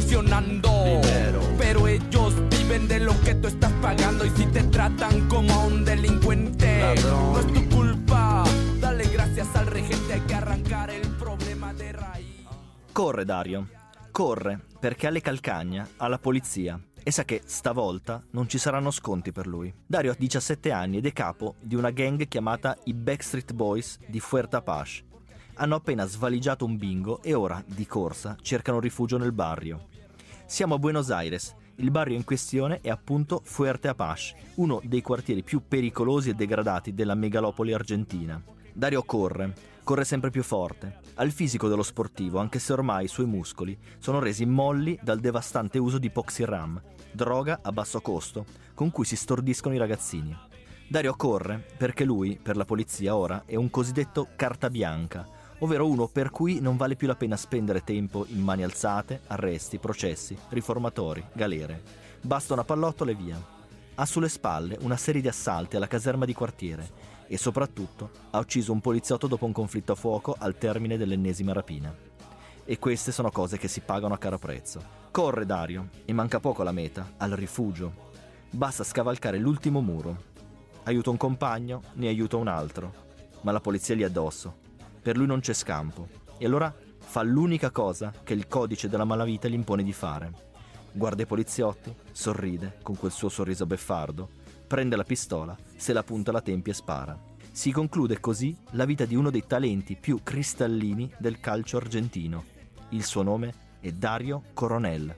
extorsionando. Dinero. Pero ellos viven de lo que tú estás pagando. Y si te tratan como a un delincuente, ladrón, no es tu culpa. Dale gracias al regente, hay que arrancar el problema de raíz. Corre Dario, corre perché alle calcagna, alla polizia, e sa che stavolta non ci saranno sconti per lui. Dario ha 17 anni ed è capo di una gang chiamata i Backstreet Boys di Fuerte Apache. Hanno appena svaligiato un bingo e ora, di corsa, cercano rifugio nel barrio. Siamo a Buenos Aires. Il barrio in questione è appunto Fuerte Apache, uno dei quartieri più pericolosi e degradati della megalopoli argentina. Dario corre sempre più forte. Ha il fisico dello sportivo, anche se ormai i suoi muscoli sono resi molli dal devastante uso di Poxyram, droga a basso costo, con cui si stordiscono i ragazzini. Dario corre perché lui, per la polizia ora, è un cosiddetto carta bianca, ovvero uno per cui non vale più la pena spendere tempo in mani alzate, arresti, processi, riformatori, galere. Basta una pallottola e via. Ha sulle spalle una serie di assalti alla caserma di quartiere e soprattutto ha ucciso un poliziotto dopo un conflitto a fuoco al termine dell'ennesima rapina. E queste sono cose che si pagano a caro prezzo. Corre Dario e manca poco alla meta, al rifugio. Basta scavalcare l'ultimo muro. Aiuta un compagno, ne aiuta un altro, ma la polizia è lì addosso. Per lui non c'è scampo e allora fa l'unica cosa che il codice della malavita gli impone di fare. Guarda i poliziotti, sorride con quel suo sorriso beffardo, prende la pistola, se la punta alla tempia e spara. Si conclude così la vita di uno dei talenti più cristallini del calcio argentino. Il suo nome è Dario Coronel.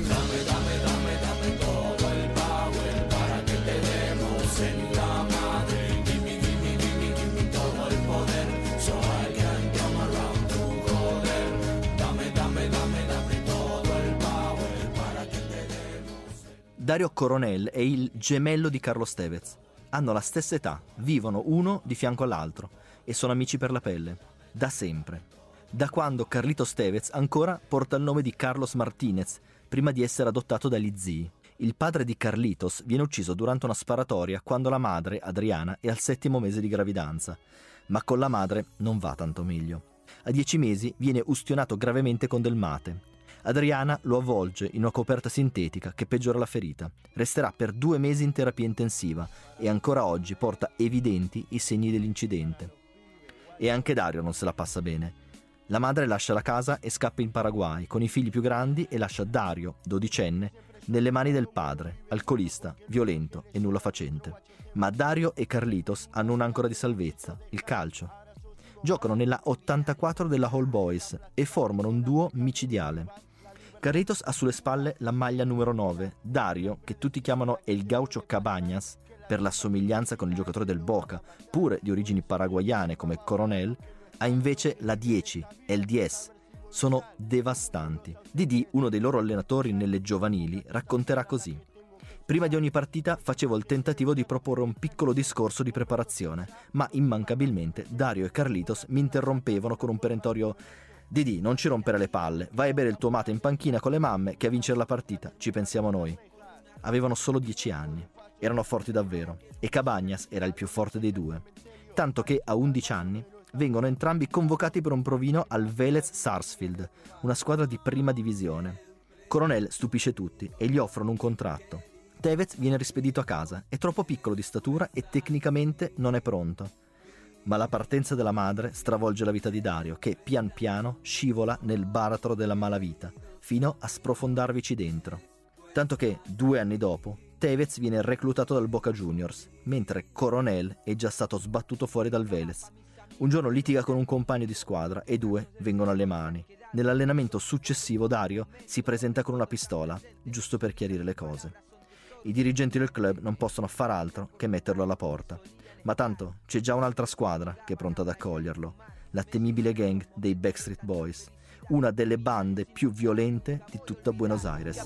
Dario Coronel è il gemello di Carlos Tevez. Hanno la stessa età, vivono uno di fianco all'altro e sono amici per la pelle, da sempre. Da quando Carlitos Tevez ancora porta il nome di Carlos Martinez, prima di essere adottato dagli zii. Il padre di Carlitos viene ucciso durante una sparatoria quando la madre, Adriana, è al 7° mese di gravidanza. Ma con la madre non va tanto meglio. A 10 mesi viene ustionato gravemente con del mate. Adriana lo avvolge in una coperta sintetica che peggiora la ferita. Resterà per 2 mesi in terapia intensiva e ancora oggi porta evidenti i segni dell'incidente. E anche Dario non se la passa bene. La madre lascia la casa e scappa in Paraguay con i figli più grandi e lascia Dario, 12enne, nelle mani del padre, alcolista, violento e nulla facente. Ma Dario e Carlitos hanno un'ancora di salvezza, il calcio. Giocano nella 84 della All Boys e formano un duo micidiale. Carlitos ha sulle spalle la maglia numero 9, Dario, che tutti chiamano El Gaucho Cabañas, per la somiglianza con il giocatore del Boca, pure di origini paraguayane come Coronel, ha invece la 10, El 10. Sono devastanti. Didi, uno dei loro allenatori nelle giovanili, racconterà così. Prima di ogni partita facevo il tentativo di proporre un piccolo discorso di preparazione, ma immancabilmente Dario e Carlitos mi interrompevano con un perentorio: Didi, non ci rompere le palle, vai a bere il tuo mate in panchina con le mamme che a vincere la partita ci pensiamo noi. Avevano solo 10 anni, erano forti davvero e Cabañas era il più forte dei due, tanto che a 11 anni vengono entrambi convocati per un provino al Vélez Sarsfield, una squadra di prima divisione. Coronel stupisce tutti e gli offrono un contratto. Tevez viene rispedito a casa, è troppo piccolo di statura e tecnicamente non è pronto. Ma la partenza della madre stravolge la vita di Dario, che pian piano scivola nel baratro della malavita, fino a sprofondarvici dentro. Tanto che, 2 anni dopo, Tevez viene reclutato dal Boca Juniors, mentre Coronel è già stato sbattuto fuori dal Vélez. Un giorno litiga con un compagno di squadra e 2 vengono alle mani. Nell'allenamento successivo Dario si presenta con una pistola, giusto per chiarire le cose. I dirigenti del club non possono far altro che metterlo alla porta. Ma tanto c'è già un'altra squadra che è pronta ad accoglierlo, la temibile gang dei Backstreet Boys, una delle bande più violente di tutta Buenos Aires.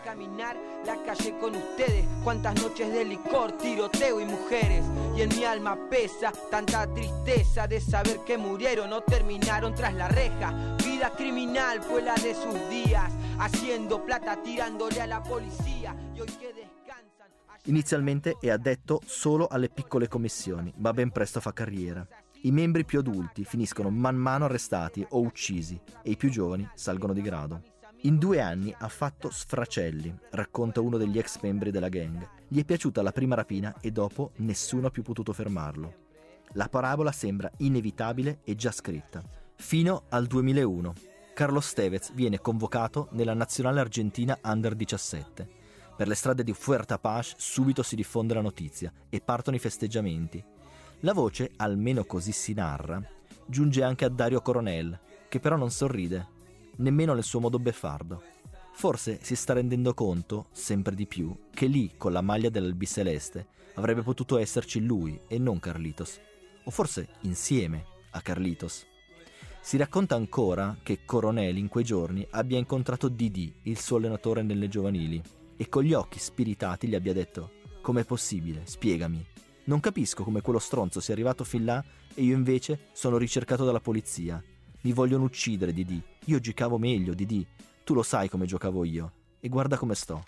La calle con ustedes, cuántas noches de licor, tiroteo y mujeres. Y en mi alma pesa tanta tristeza de saber que murieron o terminaron tras la reja. Vida criminal fue la de sus días, haciendo plata tirándole a la policía. Y hoy que descansan. Inizialmente è addetto solo alle piccole commissioni, ma ben presto fa carriera. I membri più adulti finiscono man mano arrestati o uccisi e i più giovani salgono di grado. In 2 anni ha fatto sfracelli, racconta uno degli ex membri della gang. Gli è piaciuta la prima rapina e dopo nessuno ha più potuto fermarlo. La parabola sembra inevitabile e già scritta. Fino al 2001. Carlos Tevez viene convocato nella nazionale argentina Under 17. Per le strade di Fuerza Paz subito si diffonde la notizia e partono i festeggiamenti. La voce, almeno così si narra, giunge anche a Dario Coronel, che però non sorride, nemmeno nel suo modo beffardo. Forse si sta rendendo conto, sempre di più, che lì, con la maglia dell'Albiceleste, avrebbe potuto esserci lui e non Carlitos. O forse insieme a Carlitos. Si racconta ancora che Coronel in quei giorni abbia incontrato Didi, il suo allenatore nelle giovanili, e con gli occhi spiritati gli abbia detto: «Com'è possibile? Spiegami. Non capisco come quello stronzo sia arrivato fin là e io invece sono ricercato dalla polizia. Mi vogliono uccidere, Didi. Io giocavo meglio, Didi. Tu lo sai come giocavo io. E guarda come sto».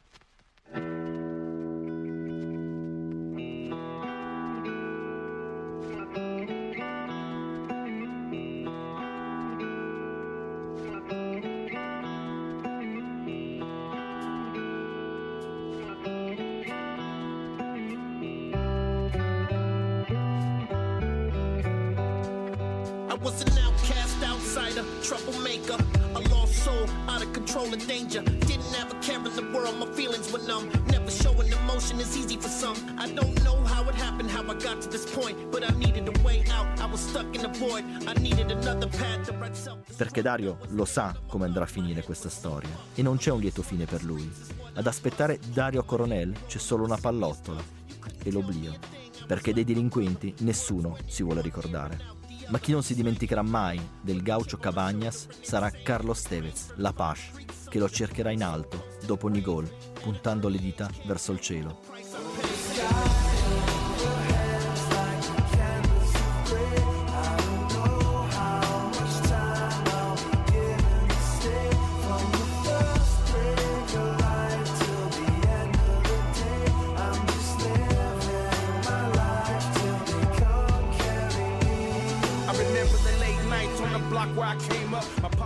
Was an outcast, outsider, troublemaker, a lost soul, out of control and danger. Didn't have a care in the world, my feelings were numb. Never showing emotion is easy for some. I don't know how it happened, how I got to this point, but I needed a way out. I was stuck in a void. I needed another path to right self. Perché Dario lo sa come andrà a finire questa storia e non c'è un lieto fine per lui. Ad aspettare Dario Coronel c'è solo una pallottola e l'oblio, perché dei delinquenti nessuno si vuole ricordare. Ma chi non si dimenticherà mai del gaucho Cabañas sarà Carlos Tevez, la Paz, che lo cercherà in alto dopo ogni gol, puntando le dita verso il cielo. Where I came up, my